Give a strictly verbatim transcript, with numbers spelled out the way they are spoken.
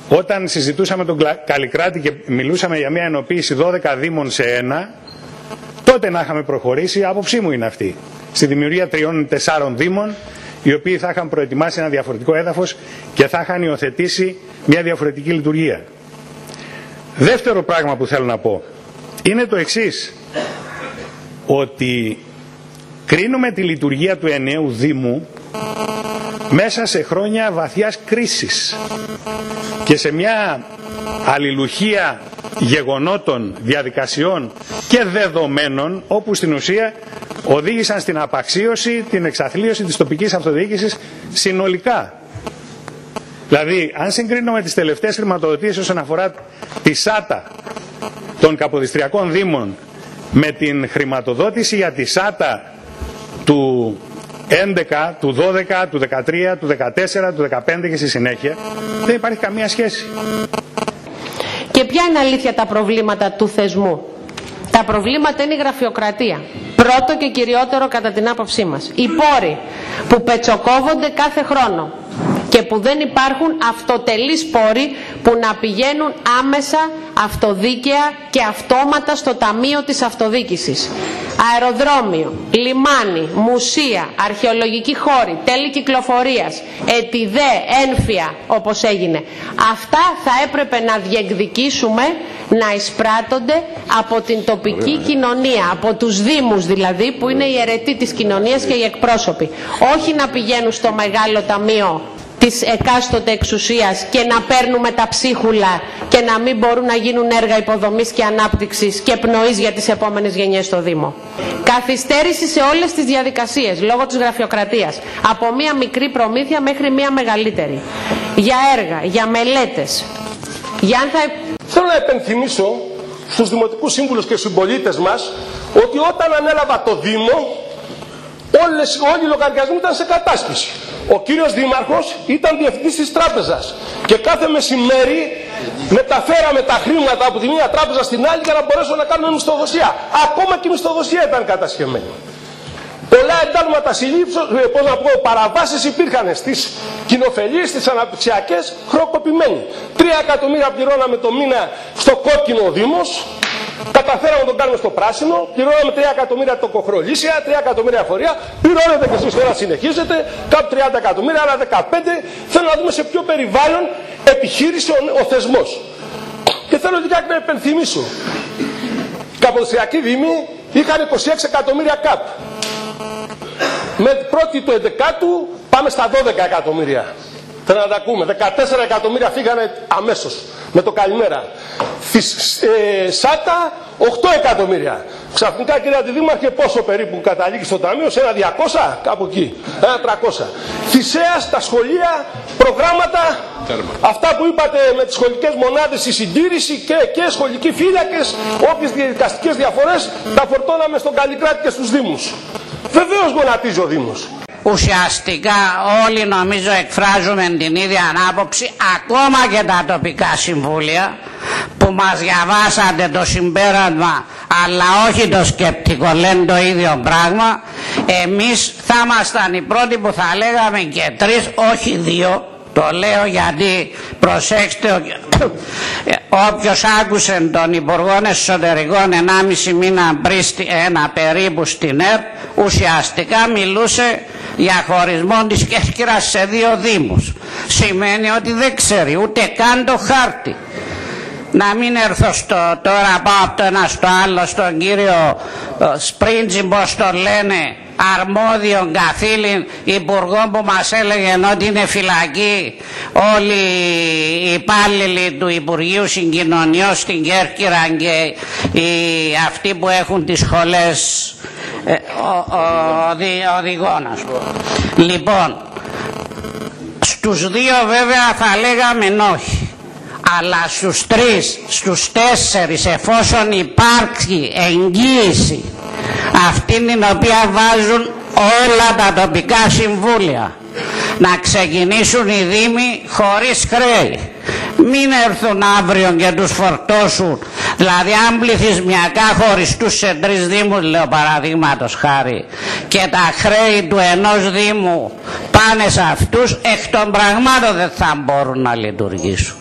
όταν συζητούσαμε τον Καλλικράτη και μιλούσαμε για μια ενοποίηση δώδεκα δήμων σε ένα, τότε να είχαμε προχωρήσει, η άποψή μου είναι αυτή, στη δημιουργία τριών τεσσάρων δήμων, οι οποίοι θα είχαν προετοιμάσει ένα διαφορετικό έδαφος και θα είχαν υιοθετήσει μια διαφορετική λειτουργία. Δεύτερο πράγμα που θέλω να πω είναι το εξής, ότι κρίνουμε τη λειτουργία του ενιαίου Δήμου μέσα σε χρόνια βαθιάς κρίσης και σε μια αλληλουχία γεγονότων, διαδικασιών και δεδομένων, όπου στην ουσία οδήγησαν στην απαξίωση, την εξαθλίωση της τοπικής αυτοδιοίκησης συνολικά. Δηλαδή, αν συγκρίνουμε τις τελευταίες χρηματοδοτήσεις όσον αφορά τη ΣΑΤΑ των Καποδιστριακών Δήμων με την χρηματοδότηση για τη ΣΑΤΑ του έντεκα, του δώδεκα, του δεκατρία, του δεκατέσσερα, του δεκαπέντε και στη συνέχεια, δεν υπάρχει καμία σχέση. Και ποια είναι αλήθεια τα προβλήματα του θεσμού? Τα προβλήματα είναι η γραφειοκρατία. Πρώτο και κυριότερο κατά την άποψή μας. Οι πόροι που πετσοκόβονται κάθε χρόνο και που δεν υπάρχουν αυτοτελείς πόροι που να πηγαίνουν άμεσα, αυτοδίκαια και αυτόματα στο Ταμείο της Αυτοδίκησης. Αεροδρόμιο, λιμάνι, μουσεία, αρχαιολογική χώρη, τέλη κυκλοφορίας, ετιδέ, ένφια, όπως έγινε. Αυτά θα έπρεπε να διεκδικήσουμε να εισπράττονται από την τοπική κοινωνία, από τους δήμους δηλαδή, που είναι οι αιρετοί της κοινωνίας και οι εκπρόσωποι. Όχι να πηγαίνουν στο μεγάλο ταμείο της εκάστοτε εξουσίας και να παίρνουμε τα ψίχουλα και να μην μπορούν να γίνουν έργα υποδομής και ανάπτυξης και πνοής για τις επόμενες γενιές στο Δήμο. Καθυστέρηση σε όλες τις διαδικασίες λόγω της γραφειοκρατίας, από μία μικρή προμήθεια μέχρι μία μεγαλύτερη, για έργα, για μελέτες, για αν θα... Θέλω να επενθυμίσω στους δημοτικούς σύμβουλους και συμπολίτες μας ότι όταν ανέλαβα το Δήμο, όλες, όλοι οι λογαριασμοί ήταν σε κατάσχεση. Ο κύριος Δήμαρχος ήταν διευθυντής της τράπεζας και κάθε μεσημέρι μεταφέραμε τα χρήματα από τη μία τράπεζα στην άλλη για να μπορέσουμε να κάνουμε μισθοδοσία. Ακόμα και η μισθοδοσία ήταν κατασχεμένη. Πολλά εντάλματα συλλήψεως, πώς να πω, παραβάσεις υπήρχαν στις κοινοφελίες, στις αναπτυξιακές, χρεοκοπημένοι. Τρία εκατομμύρια πληρώναμε το μήνα στο κόκκινο ο Δήμος, καταφέραμε να τον κάνουμε στο πράσινο, πληρώναμε τρία εκατομμύρια τοκοχρολήσια, τρία εκατομμύρια εφορία, πληρώνετε και εσείς τώρα συνεχίζετε, κάπου τριάντα εκατομμύρια, άλλα δεκαπέντε. Θέλω να δούμε σε ποιο περιβάλλον επιχείρησε ο, ο θεσμός. Και θέλω λιγάκι να επενθυμίσω. Οι Καποδιστριακοί Δήμοι είχαν είκοσι έξι εκατομμύρια καπ. Με πρώτη του έντεκα πάμε στα δώδεκα εκατομμύρια. Θέλω να τα ακούμε. δεκατέσσερα εκατομμύρια φύγανε αμέσως με το καλημέρα. Ε, ΣΑΤΑ οκτώ εκατομμύρια. Ξαφνικά, κύριε Αντιδήμαρχε, πόσο περίπου καταλήγει στο ταμείο? Σε ένα διακόσια, κάπου εκεί. Ένα τριακόσια. Θησέας, τα σχολεία, προγράμματα, Τέρμα. αυτά που είπατε με τις σχολικές μονάδες, η συντήρηση και, και σχολικοί φύλακες, όποιες διαδικαστικές διαφορές, τα φορτώναμε στον Καλλικράτη και στους Δήμους. Βεβαίως γονατίζει ο Δήμος. Ουσιαστικά όλοι νομίζω εκφράζουμε την ίδια άποψη, ακόμα και τα τοπικά συμβούλια που μας διαβάσατε το συμπέρασμα αλλά όχι το σκεπτικό, λένε το ίδιο πράγμα. Εμείς θα ήμασταν οι πρώτοι που θα λέγαμε και τρεις, όχι δύο. Το λέω γιατί, προσέξτε, όποιος άκουσε τον Υπουργό Εσωτερικών ενάμιση μήνα πριν ένα περίπου στην ΕΡΤ, ουσιαστικά μιλούσε για χωρισμό της Κέρκυρας σε δύο δήμους. Σημαίνει ότι δεν ξέρει ούτε καν το χάρτη. Να μην έρθω στο, τώρα πάω από το ένα στο άλλο, στον κύριο Σπρίντζι, πώς το λένε, αρμόδιον καθήλυν υπουργό, που μας έλεγε ότι είναι φυλακή όλοι οι υπάλληλοι του Υπουργείου Συγκοινωνιών στην Κέρκυρα και οι, αυτοί που έχουν τις σχολές ε, ο, ο, ο, οδηγών, ας πούμε. Λοιπόν, στους δύο βέβαια θα λέγαμε όχι. Αλλά στους τρεις, στους τέσσερις, εφόσον υπάρχει εγγύηση αυτή την οποία βάζουν όλα τα τοπικά συμβούλια, να ξεκινήσουν οι Δήμοι χωρίς χρέη. Μην έρθουν αύριο και τους φορτώσουν. Δηλαδή αν πληθυσμιακά χωριστούς σε τρεις Δήμους, λέω παραδείγματος χάρη, και τα χρέη του ενός Δήμου πάνε σε αυτούς, εκ των πραγμάτων δεν θα μπορούν να λειτουργήσουν.